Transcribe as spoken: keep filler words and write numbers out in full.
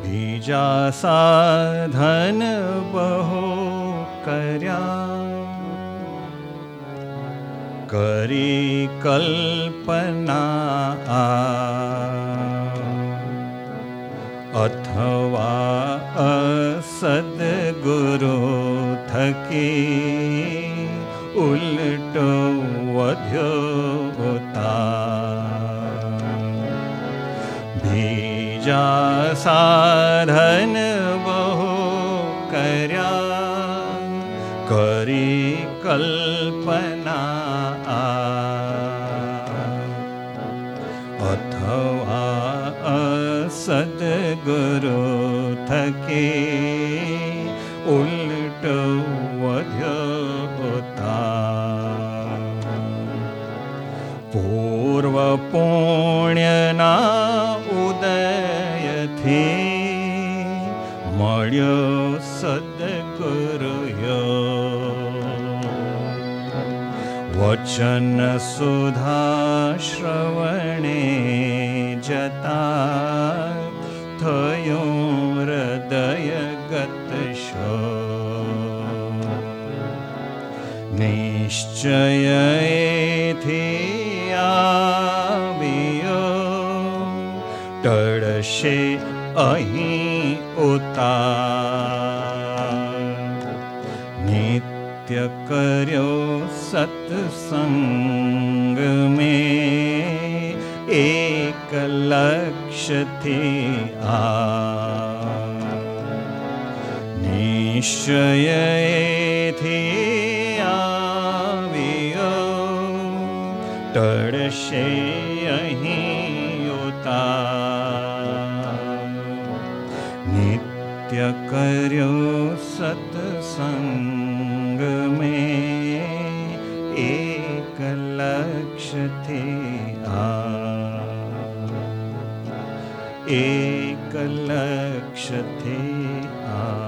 બીજા સાધન બહુ કર્યા, કરી કલ્પના અથવા અસદગુરુ થકી ઉલટો વધ્યો તાર. બીજા સાધન બહુ કર્યા, કરી કલ્પના અથવા સદગુરુ થકી ઉલટો વધ્યો તાર. પૂર્વ પુણ્યના ઉદયથી મળ્યો સદગુરુ. વચન સુધા શ્રવણે જતા થયું હૃદયગત શો. નિશ્ચયથી આવ્યો ટળશે અહીં ઉતાર. નિત્ય કર્યો સત્સંગ મેં એક લક્ષ્યથી આ. નિશ્ચયથી આવ્યો ટળશે અહીં ઉતાર. નિત્ય કર્યો સત્સંગ મેં એક લક્ષ્યથી આ. એક લક્ષ્યથી આ.